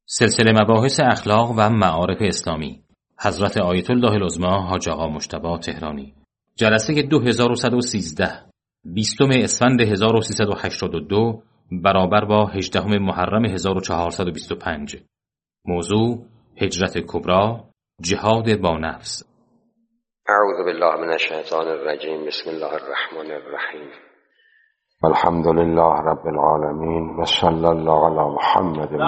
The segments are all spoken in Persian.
سلسله مباحث اخلاق و معارف اسلامی حضرت آیت الله العظمی حاج آقا مجتبی تهرانی جلسه 2113 20 اسفند 1382 برابر با 18 محرم 1425 موضوع هجرت کبری جهاد با نفس. اعوذ بالله من الشیطان الرجیم بسم الله الرحمن الرحیم الحمد لله رب العالمین و صلی الله علی محمد و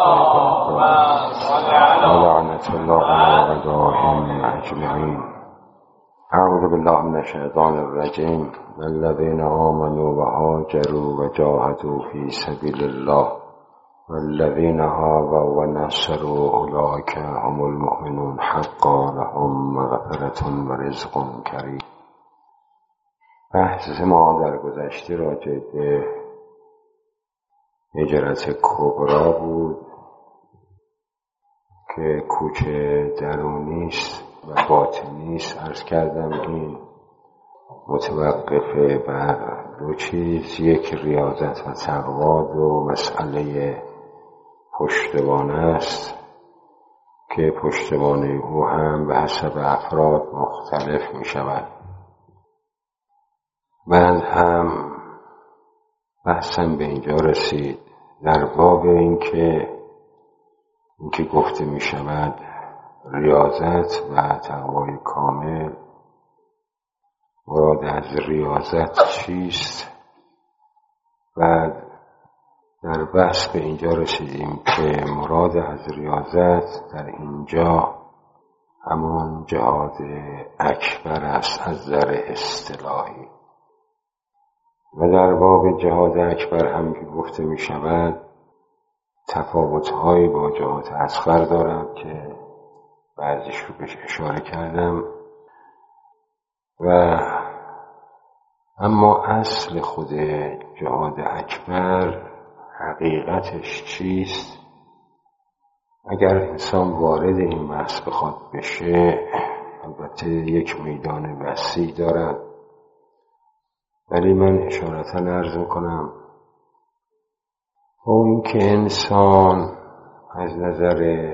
لعنت الله علی اعدائهم اجمعین. اعوذ بالله من الشیطان الرجیم الذين آمنوا وهاجروا وجاهدوا في سبيل الله والذين هاووا ونصروا أولئك هم المؤمنون حقا لهم مغفرة ورزق کریم. بحث ما در گذشته راجع به هجرت کبری بود که کوچ درونی است و باطنی است. عرض کردم این متوقف بر دو چیز، یک ریاضت و تقوا، دو مسئله پشتوانه است که پشتوانه او هم به حسب افراد مختلف می شود. بعد هم بحثم به اینجا رسید در باب اینکه گفته می شود ریاضت و تقوای کامل، مراد از ریاضت چیست؟ بعد در بحث به اینجا رسیدیم که مراد از ریاضت در اینجا همون جهاد اکبر است از نظر اصطلاحی، و در باب جهاد اکبر هم که گفته می شود تفاوت‌هایی با جهاد اصغر دارد که بعضیش رو بهش اشاره کردم. و اما اصل خود جهاد اکبر حقیقتش چیست؟ اگر انسان وارد این بحث بخواد بشه، البته یک میدان وسیع دارد، ولی من اشارتا عرض میکنم اون که انسان از نظر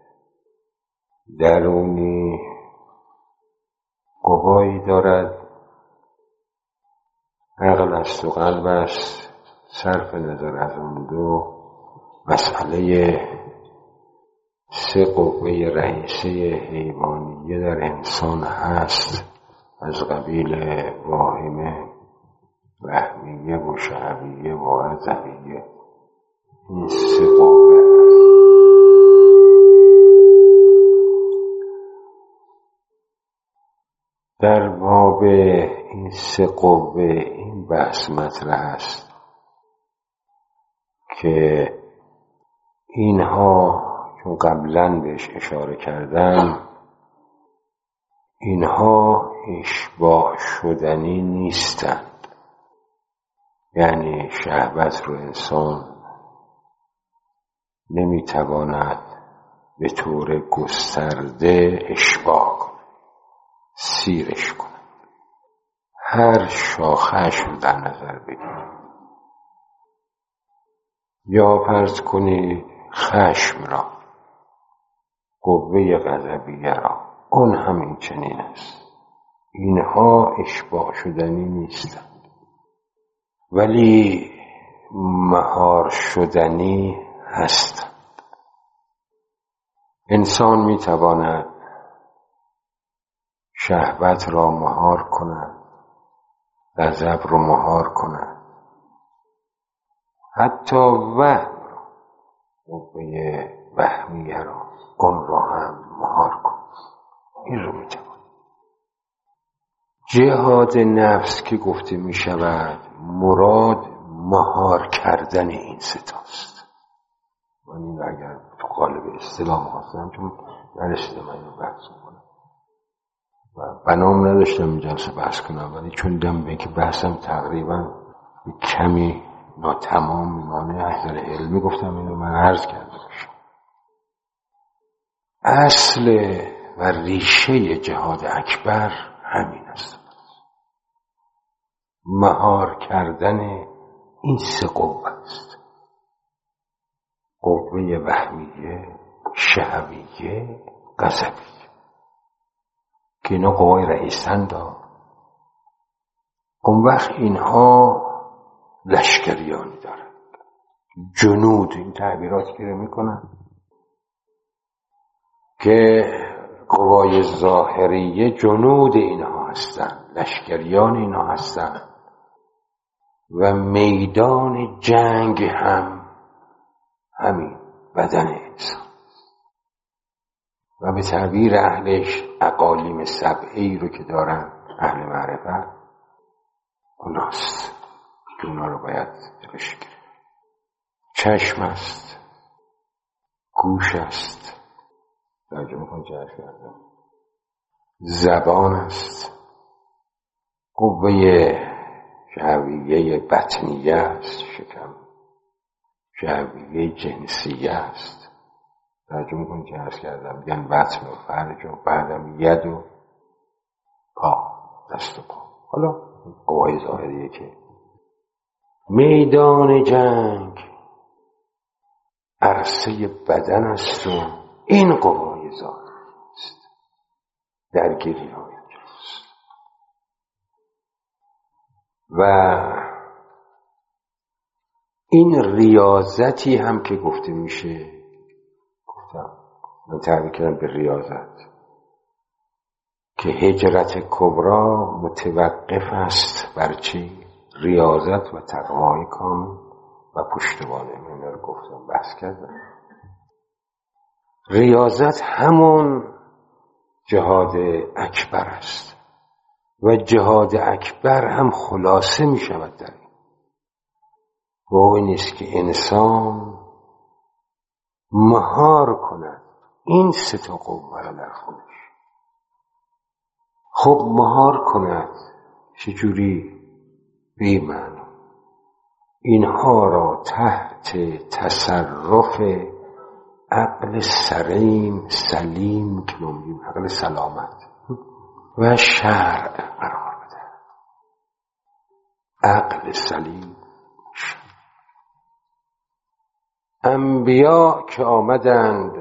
درونی قوایی دارد، عقل است و قلب است، صرف نظر از اون دو مسئله سه قوه رئیسه حیوانیه در انسان هست، از قبیل واهمه، وهمیه و شهویه و عصبیه. این سه قوه هست. در باب این سه قوه این بحث مطرح است که اینها چون قبلا بهش اشاره کردم، اینها اشباع شدنی نیستند. یعنی شهوت رو انسان نمیتواند به طور گسترده اشباع کنه، سیرش کنه. هر شاخه‌اش رو در نظر بگیرید. یا فرض کنید خشم را، قوه غضبیه را، اون همین چنین است. اینها اشباع شدنی نیستند، ولی مهار شدنی هستند. انسان میتواند شهوت را مهار کند، غضب را مهار کند، حتی وهم را، قوه وهمیه را، اون را هم مهار کند. این رو میتواند. جهاد نفس که گفته می شود مراد مهار کردن این ستاست. من این اگر تو قالب اصطلاح خواستم، چون نرسیدم این رو بحث کنم و بنام نداشتم این جلسه بحث کنم، ولی چون دیدم به که بحثم تقریبا کمی ناتمام میمانه از نظر علمی، گفتم این رو من عرض کرده باشم. اصل و ریشه جهاد اکبر همین است، مهار کردن این سه قوه است. قوه وهمیه، شهویه، غضبیه که اینا قوای رئیسند. اون وقت اینها لشکریانی دارن، جنود، این تعبیراتی که میکنن که قوای ظاهریه جنود اینها هستن، لشکریان اینها هستن و میدان جنگ هم همین بدن انسان و به تعبیر اهلش اقالیم سبعی رو که دارن اهل معرفت اوناست که اونا رو باید دلش گرفت. چشم است، گوش است، ترجمه کن چه حرف کردم، زبان است، قوه شهویه بطنیه است، شکم، شهویه جنسیه است، ترجمه کن چه حرف کردم، میگن بطن و فرج و بعدم ید و پا، دست و پا. حالا قوای ظاهریه که میدان جنگ عرصه بدن است و این قوای ظاهر است، درگیری های اینجاست. و این ریاضتی هم که گفته میشه، گفتم من تعبیر کردم به ریاضت که هجرت کبرا متوقف است بر چی؟ ریاضت و تقوای کامل و پشتوانه. من رو گفتم، بحث کردم. ریاضت همون جهاد اکبر است و جهاد اکبر هم خلاصه می شود در این و این است که انسان مهار کند این سه تا قوه را در خودش. خب مهار کند چجوری؟ به این معنی اینها را تحت تصرف عقل سلیم که نمیگیم عقل سلامت و شرع قرار بده. عقل سلیم. انبیا که آمدند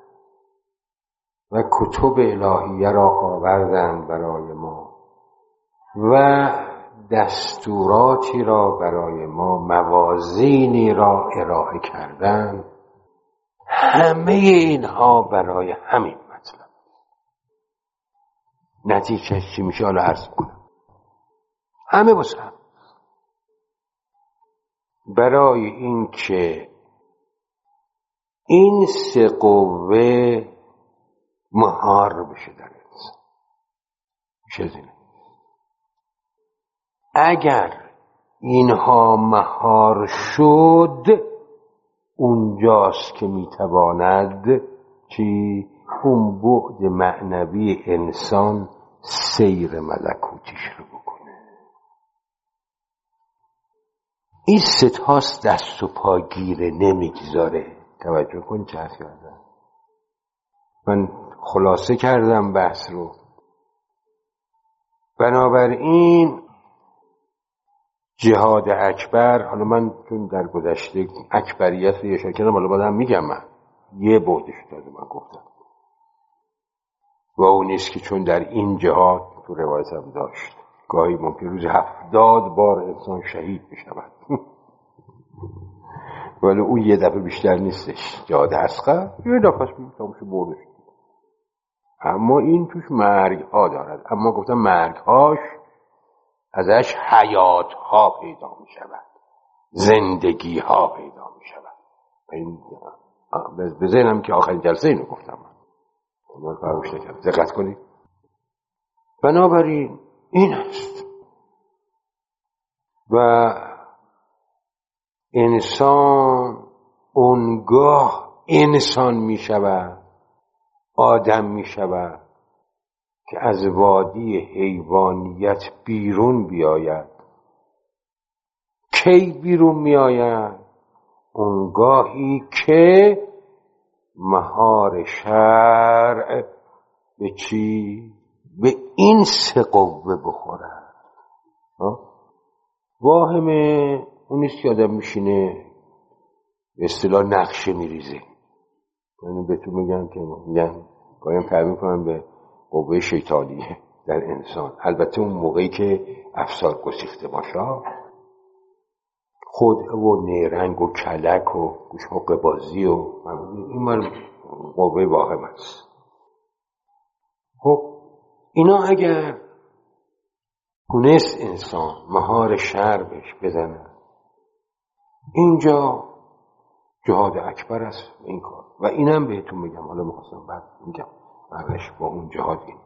و کتب الهیه را آوردند برای ما و دستوراتی را برای ما، موازینی را ارائه کردند، همه اینها برای همین مطلب. نتیجه چی میشه؟ حالا عرض کنم. همه واسه هم برای این که این سه قوه مهار بشه در انسان. میشه اگر اینها مهار شد، اونجاست که میتواند چی؟ اون بعد معنوی انسان سیر ملکوتیش رو بکنه. این ستاست دست و پا گیره نمیگذاره. توجه کن چه حرف کردم. من خلاصه کردم بحث رو. بنابراین جهاد اکبر، حالا من چون در گذشته اکبریت رو اشاره کردم، حالا بعدم میگم من یه بعدش داده من گفتم و اون نیست که چون در این جهاد تو روایت هم داشت گاهی ممکن روز 70 بار انسان شهید بشود ولی اون یه دفعه بیشتر نیستش. جهاد اصغر یه دفعه تموش بردش، اما این توش مرگ ها دارد. اما گفتم مرگ هاش ازش حیات ها پیدا می شود، زندگی ها پیدا می شود. این به ذهنم که آخرین جلسه اینو گفتم، من فراموش نکردم، دقت کنید. بنابراین این است و انسان اونگاه انسان می شود، آدم می شود که از وادی حیوانیت بیرون بیاید. کی بیرون می آید؟ اونگاهی که مهار شرع به چی؟ به این سه قوه بخورد. واهمه اون نیست که آدم میشینه به اصطلاح نقشه میریزه. یعنی بهتون میگن که میگن گاهی هم تعبیر کنن به قوه شیطانیه در انسان. البته اون موقعی که افسار گسیخته باشه، خود و نیرنگ و کلک و گوشمق بازی و این مال قوه واهم است. خب اینا اگر تونست انسان مهار شر بهش بزنه، اینجا جهاد اکبر است این کار. و اینم بهتون میگم، حالا میخواستم بعد میگم برش با اون جهاد این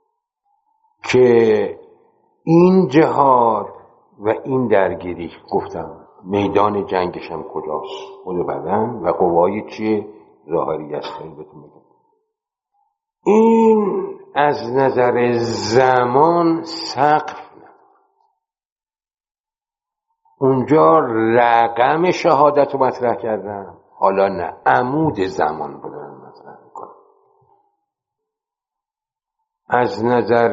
که این جهاد و این درگیری گفتم میدان جنگش هم کجاست؟ خود بدن و قوای چیه؟ ظاهری است. بهتون میگم این از نظر زمان سقف نه. اونجا رقم شهادت رو مطرح کردم، حالا نه، عمود زمان رو دارن مطرح میکنم. از نظر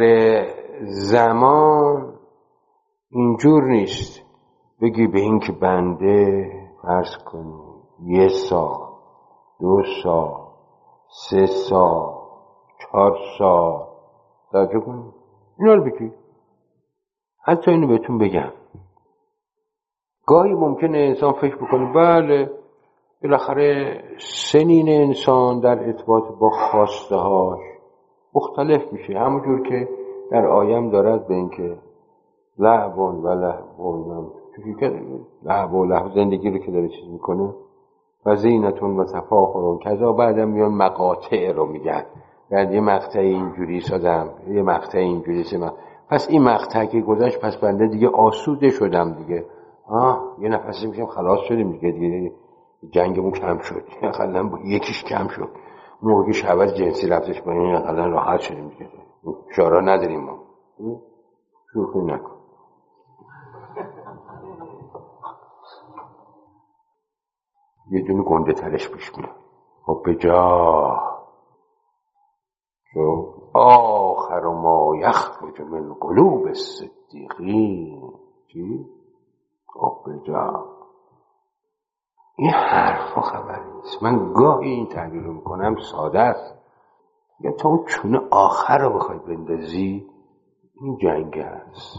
زمان اینجور نیست بگی به این که بنده فرض کنی 1 سال 2 سال 3 سال 4 سال توجه کنی اینا رو بگی. حتی اینو بهتون بگم گاهی ممکنه انسان فکر بکنه بله بالاخره سنین انسان در ارتباط با خواسته هاش مختلف میشه، همونجور که در آیم دارد به این که لعب و لهو زندگی رو که داره چیز میکنه و زینتون و تفاخرون کذا، بعدم میان مقاطع رو میگن، یعنی یه مقطع اینجوری سازم یه مقطع اینجوری سازم، پس این مقطع که گذشت پس بنده دیگه آسوده شدم دیگه، یه نفسی میشم خلاص شدیم دیگه جنگمون کم شد، اقلا یکیش کم شد، موقعی شهوت جنسی رفتش با این اقلا راحت شدیم دیگه، شارا نداریم ما. شوخی نکن. یه دونه گنده ترش پیش میاد. خب به جا شو آخر ما یخرج من قلوب الصدیقین. چی؟ خب به جا. این حرفا خبری نیست. من گاهی این تعبیر رو میکنم ساده است، یا تا اون چونه آخر رو بخوای بندازی این جنگ هست،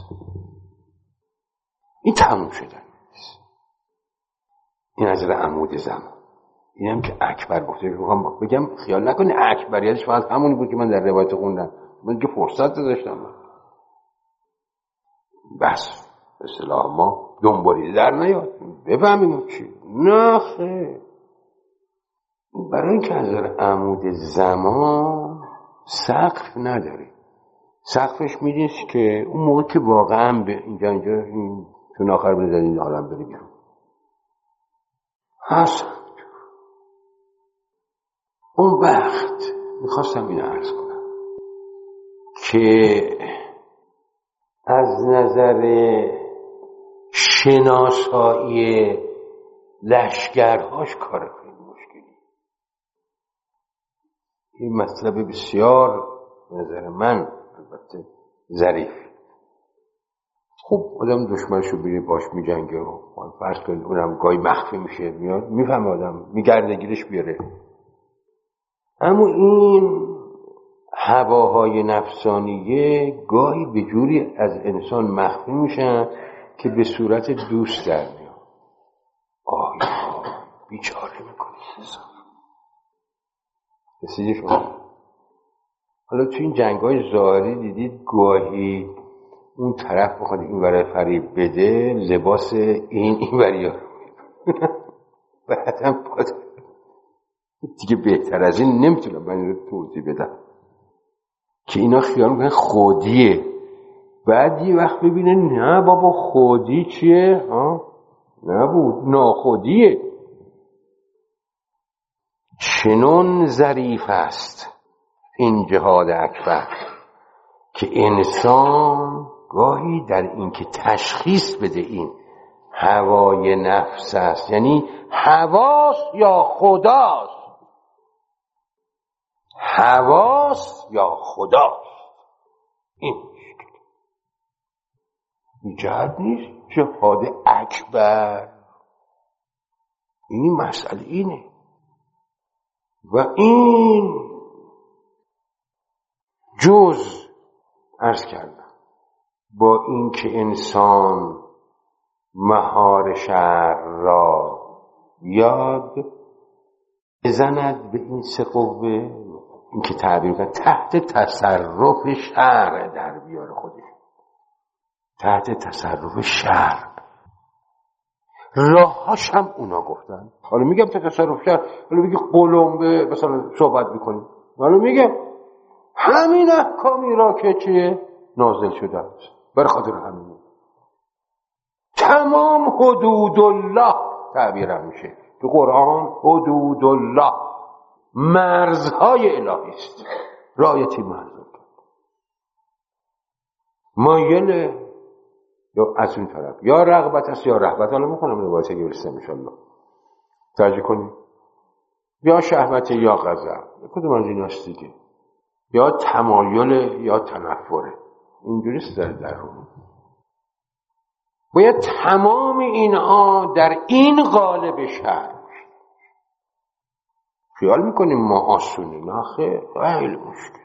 این تموم شدن نیست. این از عمود زمان. این هم که اکبر گفته، میخوام بگم خیال نکنی اکبریتش فقط همونی بود که من در روایت خوندم، من که فرصت داشتم بس به اصطلاح ما دنبالی در نیاد بفهمیم چی. نه خیر، برای اینکه از عمود زمان سقف نداره. سقفش میدیست که اون موقع که واقعا به اینجا این چون آخر بنزد این عالم بره بیرون هست. اون وقت میخواستم این عرض کنم که از نظر شناسایی لشکرهاش کار خیلی مشکلی. این مطلب بسیار به نظر من البته ظریف. خب آدم دشمنشو بیره باش میجنگه و فرض کنید اونم گاهی مخفی میشه میاد میفهم آدم میگرده گیرش بیاره. اما این هواهای نفسانیه گاهی به جوری از انسان مخفی میشن که به صورت دوست در میاد. آیا بیچاره میکنی انسان. رسیدی شما؟ حالا تو این جنگ‌های ظاهری دیدید گاهی اون طرف بخواد این ور فریب بده لباس این وریا بعدم دیگه بهتر از این نمیتونم من رو توضیح بدم که اینا خیال میکنن خودیه، بعد یه وقت ببینه نه بابا خودی چیه؟ نبود، ناخودیه. چنون ظریف است این جهاد اکبر که انسان گاهی در این که تشخیص بده این هوای نفس است، یعنی هواست یا خداست، هواست یا خداست. این جهاد نیست، جهاد اکبر. این مسئله اینه. و این جز عرض کردم با اینکه انسان مهار شرع را یاد بزند به این سه قوه، این که تعبیر کنه تحت تصرف شرع در بیاره خودش، تحت تصرف شرع. راهاش هم اونا گفتن. حالا میگم تحت تصرف شرع، حالا میگه قلمبه مثلا صحبت میکنیم، حالا میگم همین احکامی را که چیه نازل شده است، برای خاطر همین تمام حدود الله تعبیر میشه تو قرآن. حدود الله مرزهای الهی است، رعایت مرز مایله یا از اون طرف یا رغبت است یا رهبت. حالا میکنم روایت که برسیم انشالله توجه کنیم، یا شهوت یا غضب، کدوم از این هست دیگه، یا تمایل یا تنفره. اینجوری است در روم. باید تمام اینها در این قالب شرع. خیال میکنیم ما آسونه، نه خیر، خیلی مشکل.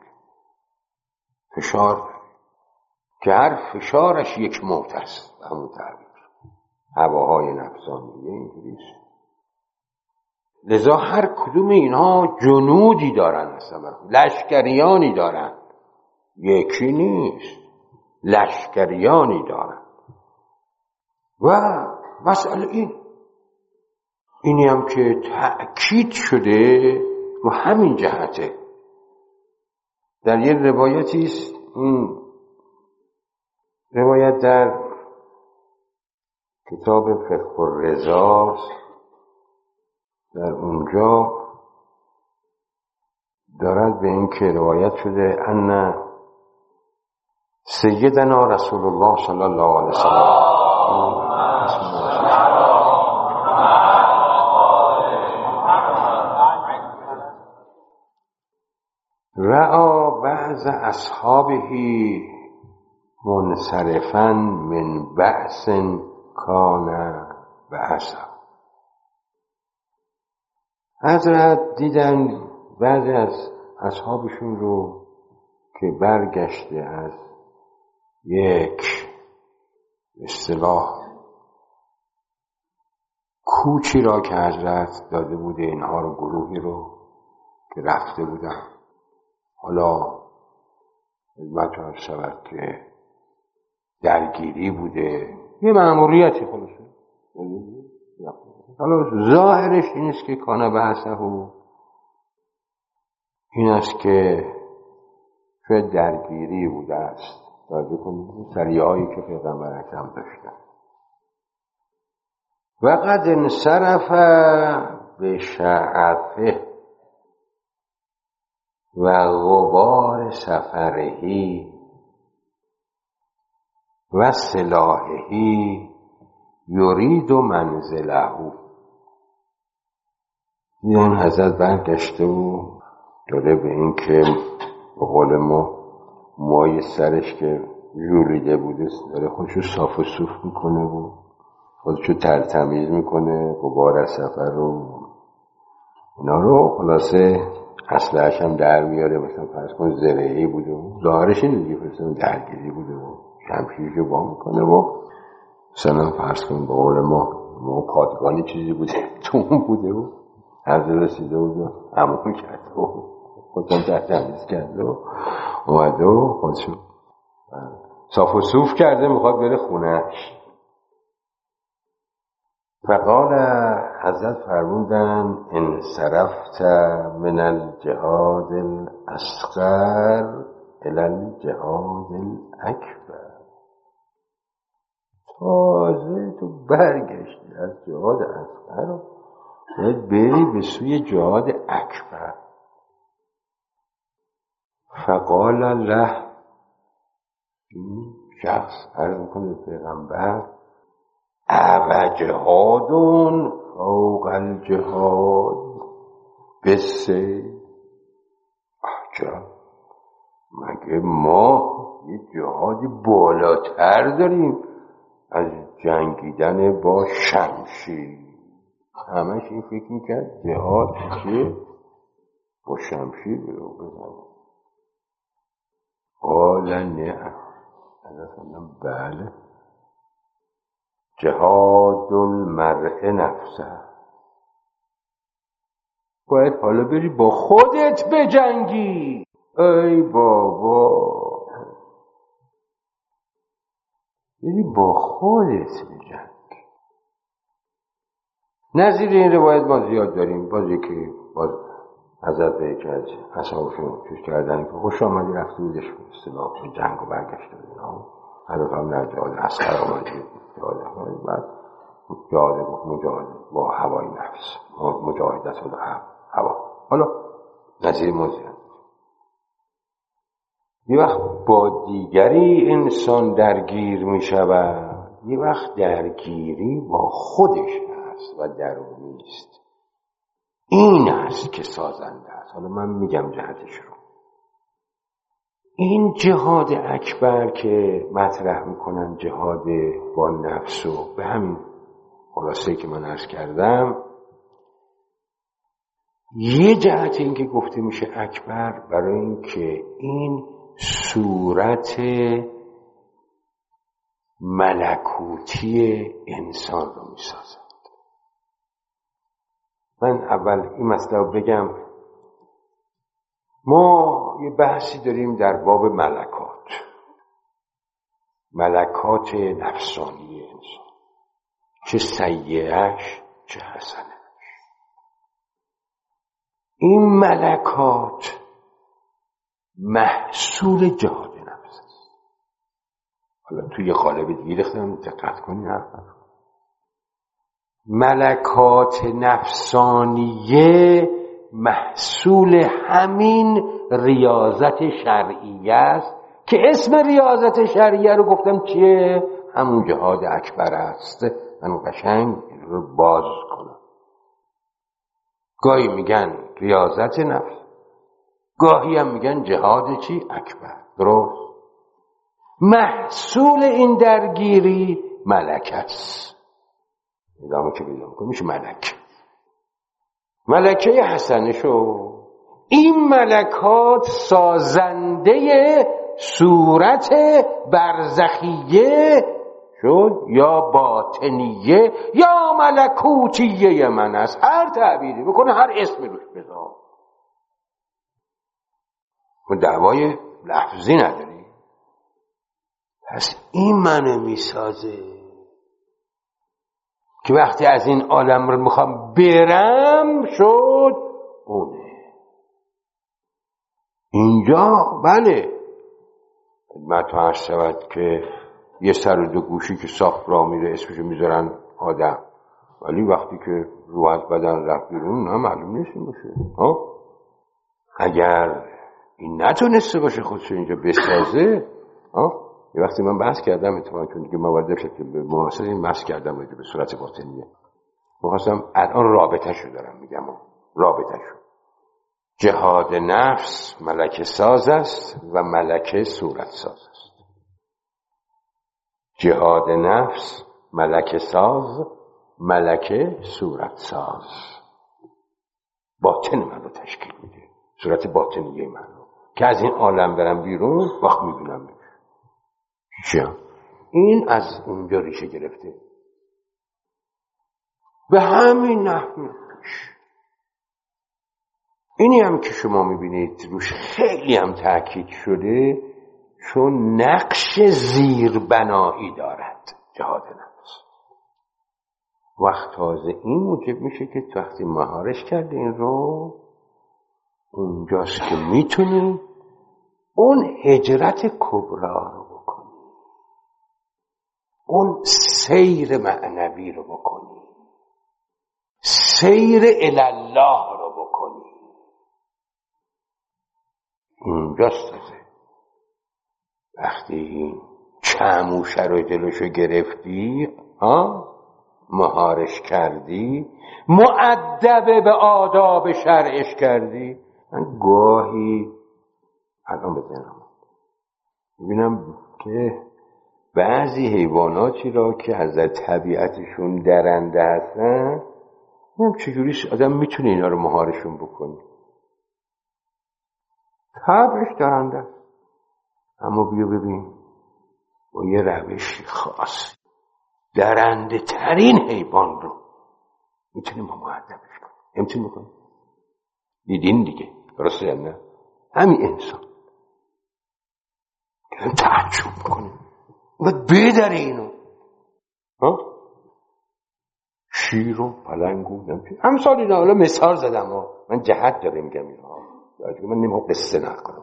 فشار که هر فشارش یک موت است، همون تعبیر هواهای نفسانیه اینجوریست. لذا هر کدوم اینها جنودی دارن، اصلا لشکریانی دارن، یکی نیست، لشکریانی دارن. و مسئله اینی هم که تأکید شده و همین جهته. در یه روایتی است، این روایت در کتاب فقه الرضا، در اونجا دارد به این که روایت شده ان سیدنا رسول الله صلی الله علیه وسلم رأى بعض اصحابه منصرفا من بأس کان بأسه. حضرت دیدن بعضی از اصحابشون رو که برگشته از یک اصطلاح کوچی را که حضرت داده بوده اینها رو، گروهی رو که رفته بودن. حالا خدمت عرض شود که درگیری بوده، یه مأموریتی خلاصه. حالا ظاهرش این است که کانه بحثه این است که شاید درگیری بوده است. توجه کنید سریه هایی که پیغمبر اکرم داشتن. و قد انصرف به شعفه و غبار سفرهی و سلاحهی یرید منزله. این حضرت برگشته و داره به این که به قول ما مای سرش که جولیده بوده داره خودشو صاف و صوف میکنه و خودشو ترتمیز میکنه، غبار از سفر رو اینا رو خلاصه اصلش هم در میاره. مثلا فرض کن زرعی بوده و ظاهرش این دیگه فرستان درگیری بوده و شمشیرشو با میکنه و مثلا فرض کن به قول ما پادگانی چیزی بوده تو اون بوده و از رسیده و همون کرده و خودشون ترتمیز کرده و اومده و خودشون صاف و صوف کرده میخواد بره خونهش. فقال حضرت فرمودن انصرفت من الجهاد الاصغر الى الجهاد الاکبر. تازه تو برگشتی از جهاد اصغر باید بری به سوی جهاد اکبر. فقال له، این شخص عرض میکنه پیغمبر او جهادون فوق الجهاد بسه. عجب، مگه ما یه جهادی بالاتر داریم از جنگیدن با شمشیر؟ همش این فکر میکرد جهاد که با شمشیر رو بزنه. قال نه، بله، جهاد المرء نفسه، باید حالا بری با خودت بجنگی. ای بابا، بری با خودت بجنگ. نظیر این روایت ما زیاد داریم. بازی که باز حضرت به یکی از اصحابشون چیز کردن که خوش آمدی رفته بودش اصطلاح جنگ و برگشته بود اینا. هدف هم در جهاد اصغر آمدی جهاد، بعد جهاد مجاهده با هوای نفس، مجاهدت و هوا. حالا نظیر ما زیاد. یه وقت با دیگری انسان درگیر می شود، یه وقت درگیری با خودش هست و درونی است. این است که سازنده است. حالا من میگم جهتش رو. این جهاد اکبر که مطرح میکنن، جهاد با نفس و به همین خلاصه که من عرض کردم، یه جهت این که گفته میشه اکبر برای این که این صورت ملکوتی انسان رو میسازد. من اول این مسئله رو بگم. ما یه بحثی داریم در باب ملکات نفسانی انسان، چه سیئه‌اش چه حسنه‌اش. این ملکات محصول جهاد نفس است. حالا توی قالب دیگه ریختم، دقت کنید حرفم. ملکات نفسانیه محصول همین ریاضت شرعیه است که اسم ریاضت شرعیه رو گفتم چیه؟ همون جهاد اکبر است. من قشنگ رو باز کنم. گاهی میگن ریاضت نفس، گاهی هم میگن جهاد چی؟ اکبر. درست؟ محصول این درگیری ملکه است. ادامه که بیدام کنم میشه ملکه حسنه شو. این ملکات سازنده صورت برزخیه شد یا باطنیه یا ملکوتیه من است. هر تعبیری بکنه، هر اسمی روش بذار، ما دعوای لفظی نداری. پس این منو میسازه که وقتی از این عالم رو میخوام برم شد اونه. اینجا بله خدمت عرض شود که یه سر و دو گوشی که صاف را میره اسمشو میذارن آدم، ولی وقتی که روح از بدن رفت بیرون نه معلوم نیست این باشه. اگر این نتونسته باشه خودشو اینجا بسازه. یه وقتی من بحث کردم اتفاقا چون دیگه موارد شکل به مناسبت این بحث کردم راجع به صورت باطنیه. می‌خواستم الان رابطه‌شو دارم میگم. رابطه‌شو جهاد نفس ملکه ساز است و ملکه صورت ساز است. جهاد نفس ملکه ساز، ملکه صورت ساز. باطن من رو تشکیل میده، صورت باطنیه من رو که از این عالم برم بیرون وقت میبینم چیه. این از اونجا ریشه گرفته. به همین نحو اینی هم که شما میبینید روش خیلی هم تأکید شده، چون نقش زیربنایی دارد جهاد نفس. وقت تازه این موجب میشه که وقتی مهارش کرده این رو، اونجاست که میتونی اون هجرت کبرا رو بکنی، اون سیر معنوی رو بکنی، سیر الالله رو بکنی. اونجاست وقتی این چموشه رو جلوشو گرفتی، مهارش کردی، مؤدب به آداب شرعش کردی. من گاهی الان بزنم میبینم که بعضی حیواناتی را که از طبیعتشون درنده هستن نمیدونم چجوری آدم میتونه اینا رو مهارشون بکنه. طبعش درنده است، اما بیا ببین با یه روشی خاص درنده ترین حیوان رو میتونیم ما مؤدبش کنیم. نمیتونیم بکنیم. دیدین دیگه، درسته یا نه؟ همین انسان که تعجب کنیم و بدره اینو، شیر و پلنگ و همسال اینا. حالا مثال زدم من جهت داره میگم اینا، من نمیخوام قصه نکنم.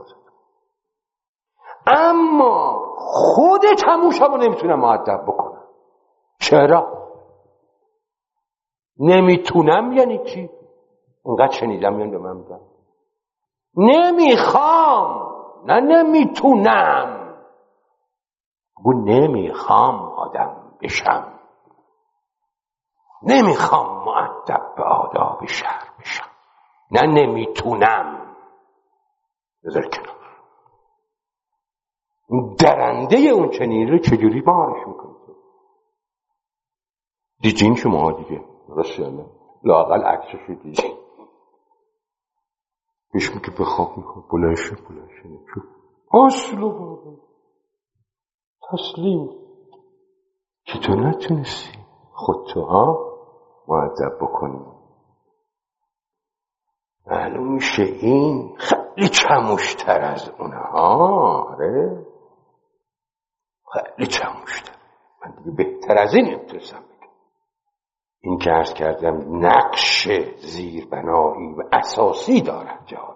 اما خود تموشمو نمیتونم مؤدب بکنم. چرا؟ نمیتونم یعنی چی؟ اونقدر شنیدم میان به من میگن نمیخوام، نه نمیتونم. بگو نمیخوام آدم بشم، نمیخوام مؤدب به آداب شهر بشم، نه نمیتونم. بذار کنار. اون درنده اون چنین رو چجوری بارش میکنی؟ دیدین شما دیگه، درسته یا نه؟ لااقل عکسش رو دیدین. پیش میگه بخواب میکنه بلنشه اصلو بابا تسلیم. که تو نتونستی خودتو مؤدب بکنی. معلوم میشه این خیلی چموشتر از اونها. آره خیلی چموشتر. من دیگه بهتر از این نمیتونستم بگم. این که عرض کردم نقش زیربنایی و اساسی دارد جهاد،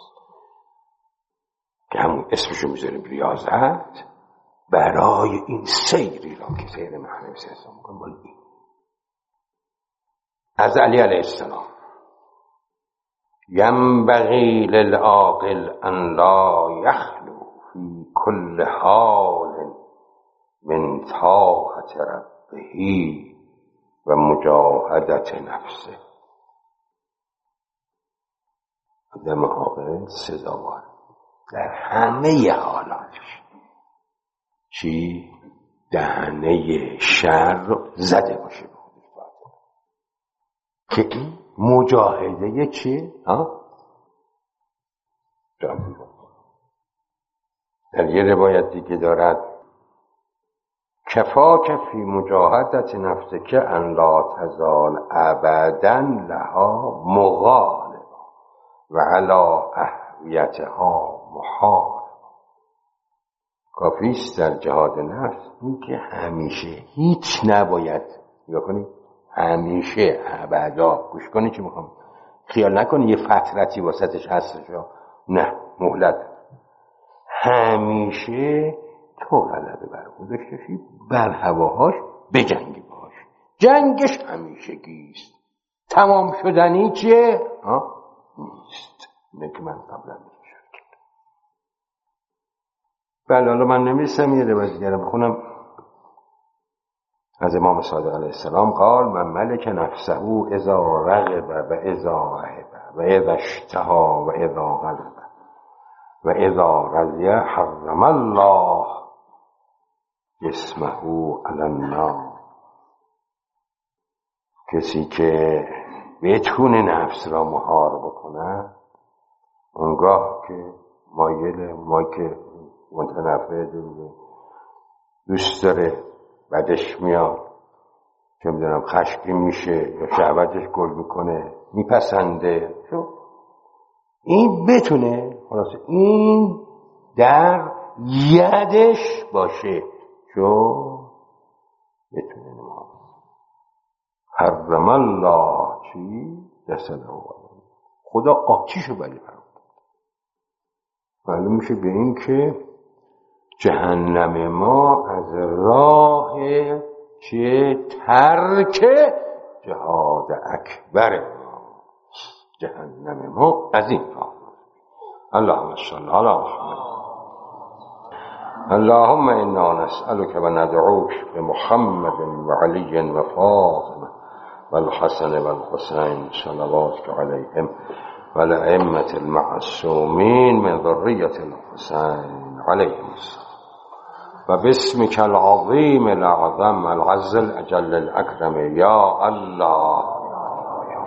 که همون اسمشو میذاریم ریاضت، برای این سیری را که سیر معنوی سیستم میکنم. از علی علیه السلام: ینبغی للعاقل ان لا یخلو فی کل حال من طاعت ربه و مجاهدت نفسه. آدم عاقل سزاوار در همه حالاتش چی؟ دهنه شر رو زده باشه که این مجاهده چیه؟ در یه روایت دیگه دارد کفاک فی مجاهدت نفسک ان لا تزال ابدا لها مغالبا و علی اهویتها محاربا. کافیست در جهاد نفس این که همیشه هیچ نباید، نگاه کنید، همیشه ابدا، گوش کنید چی میخوام، خیال نکنید یه فترتی واسطش هستش، نه، مهلت. همیشه تو غلبه بر خود داشته باشی، بر هواهاش بجنگی باش. جنگش همیشگیست، تمام شدنی چیه؟ نیست. اینه که من قبلا میشد کرد. بله، حالا من نمیستم یه روایت دیگه بخونم از امام صادق علیه السلام. قال من ملک نفسه اذا رغب و اذا رهب و اذا اشتها و اذا غلب و اذا رضی حرم الله جسمه علی النار. کسی که بتونه نفس را مهار بکنه، اونگاه که ما که متنفر دوست داره، بعدش میاد چه میدونم خشمگین میشه یا شهوتش گل میکنه، میپسنده، این بتونه خلاص این در یدش باشه، بتونه نماز. حرم الله چی؟ جسده خدا آتیشو بلی حرام. معلوم میشه به این که جهنم ما از راه چه ترک جهاد اکبر ما، جهنم ما از این راه. اللهم صل علی محمد. اللهم انا نسألك و ندعوك بمحمد و علی و فاطمه و الحسن و الحسین صلواتك علیهم و الائمة المعصومین من ذریة الحسین علیهم السلام. و باسمك العظیم الاعظم العز الاجل الاکرم یا الله.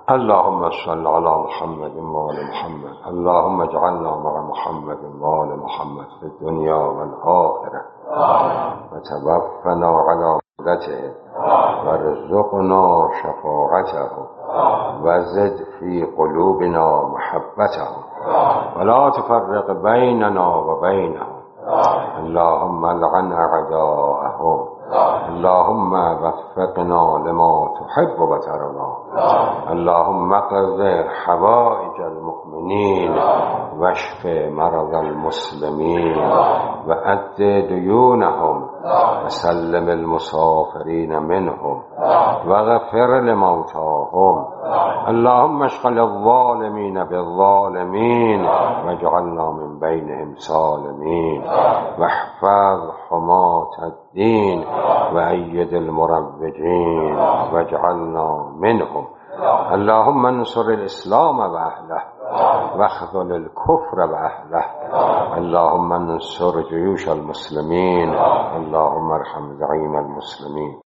اللهم صل على محمد وآل محمد. اللهم اجعلنا مع محمد وآل محمد في الدنيا والآخرة وتوفنا على ملته وارزقنا شفاعته وزد في قلوبنا محبته ولا تفرق بيننا وبينه. اللهم لعن أعداءهم. اللهم وفقنا لما تحب وترضى. اللهم اقض حوائج المؤمنين واشف مرض المسلمين وأد ديونهم وسلم المسافرين منهم واغفر لموتاهم. اللهم اشغل الظالمين بالظالمين واجعلنا من بينهم سالمين واحفظ حماة الدين وأيد المروجين واجعلنا منهم. اللهم انصر الإسلام وأهله واخذل الكفر وأهله. اللهم انصر جيوش المسلمين. اللهم ارحم زعيم المسلمين.